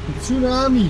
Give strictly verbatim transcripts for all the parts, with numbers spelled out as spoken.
Tsunami.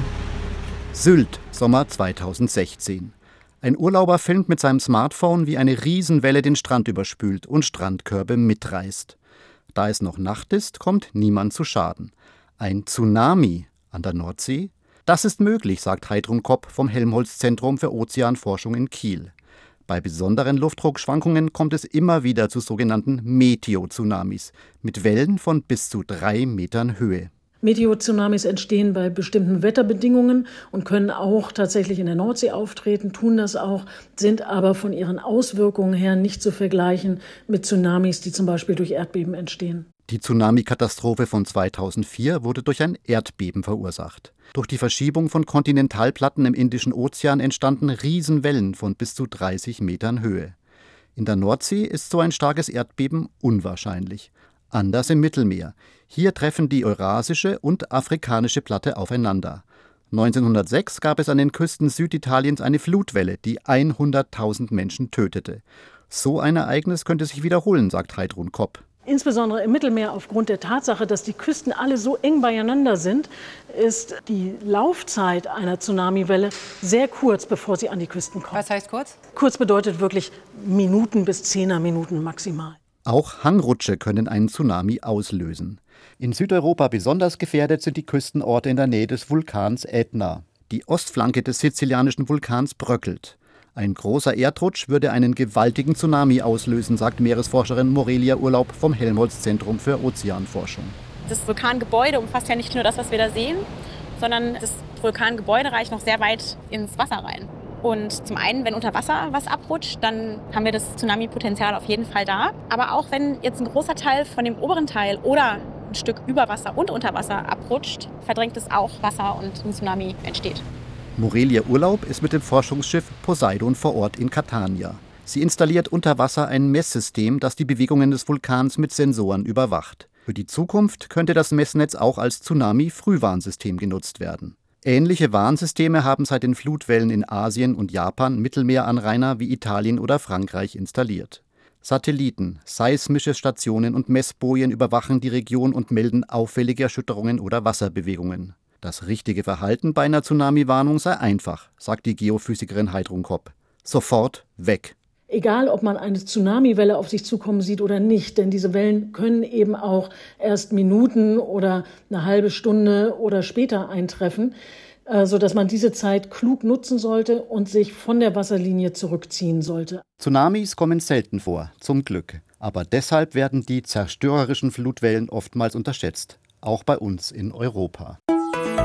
Sylt, Sommer zweitausendsechzehn. Ein Urlauber filmt mit seinem Smartphone, wie eine Riesenwelle den Strand überspült und Strandkörbe mitreißt. Da es noch Nacht ist, kommt niemand zu Schaden. Ein Tsunami an der Nordsee? Das ist möglich, sagt Heidrun Kopp vom Helmholtz-Zentrum für Ozeanforschung in Kiel. Bei besonderen Luftdruckschwankungen kommt es immer wieder zu sogenannten Meteo-Tsunamis mit Wellen von bis zu drei Metern Höhe. Meteotsunamis entstehen bei bestimmten Wetterbedingungen und können auch tatsächlich in der Nordsee auftreten, tun das auch, sind aber von ihren Auswirkungen her nicht zu vergleichen mit Tsunamis, die zum Beispiel durch Erdbeben entstehen. Die Tsunami-Katastrophe von zweitausendvier wurde durch ein Erdbeben verursacht. Durch die Verschiebung von Kontinentalplatten im Indischen Ozean entstanden Riesenwellen von bis zu dreißig Metern Höhe. In der Nordsee ist so ein starkes Erdbeben unwahrscheinlich. Anders im Mittelmeer. Hier treffen die eurasische und afrikanische Platte aufeinander. neunzehnhundertsechs gab es an den Küsten Süditaliens eine Flutwelle, die hunderttausend Menschen tötete. So ein Ereignis könnte sich wiederholen, sagt Heidrun Kopp. Insbesondere im Mittelmeer aufgrund der Tatsache, dass die Küsten alle so eng beieinander sind, ist die Laufzeit einer Tsunamiwelle sehr kurz, bevor sie an die Küsten kommt. Was heißt kurz? Kurz bedeutet wirklich Minuten bis Zehnerminuten maximal. Auch Hangrutsche können einen Tsunami auslösen. In Südeuropa besonders gefährdet sind die Küstenorte in der Nähe des Vulkans Ätna. Die Ostflanke des sizilianischen Vulkans bröckelt. Ein großer Erdrutsch würde einen gewaltigen Tsunami auslösen, sagt Meeresforscherin Morelia Urlaub vom Helmholtz-Zentrum für Ozeanforschung. Das Vulkangebäude umfasst ja nicht nur das, was wir da sehen, sondern das Vulkangebäude reicht noch sehr weit ins Wasser rein. Und zum einen, wenn unter Wasser was abrutscht, dann haben wir das Tsunami-Potenzial auf jeden Fall da. Aber auch wenn jetzt ein großer Teil von dem oberen Teil oder ein Stück über Wasser und unter Wasser abrutscht, verdrängt es auch Wasser und ein Tsunami entsteht. Morelia Urlaub ist mit dem Forschungsschiff Poseidon vor Ort in Catania. Sie installiert unter Wasser ein Messsystem, das die Bewegungen des Vulkans mit Sensoren überwacht. Für die Zukunft könnte das Messnetz auch als Tsunami-Frühwarnsystem genutzt werden. Ähnliche Warnsysteme haben seit den Flutwellen in Asien und Japan Mittelmeeranrainer wie Italien oder Frankreich installiert. Satelliten, seismische Stationen und Messbojen überwachen die Region und melden auffällige Erschütterungen oder Wasserbewegungen. Das richtige Verhalten bei einer Tsunami-Warnung sei einfach, sagt die Geophysikerin Heidrun Kopp. Sofort weg. Egal, ob man eine Tsunamiwelle auf sich zukommen sieht oder nicht, denn diese Wellen können eben auch erst Minuten oder eine halbe Stunde oder später eintreffen, sodass man diese Zeit klug nutzen sollte und sich von der Wasserlinie zurückziehen sollte. Tsunamis kommen selten vor, zum Glück. Aber deshalb werden die zerstörerischen Flutwellen oftmals unterschätzt, auch bei uns in Europa.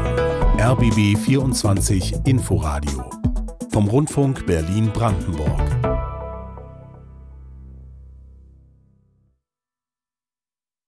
R B B vierundzwanzig Inforadio vom Rundfunk Berlin-Brandenburg.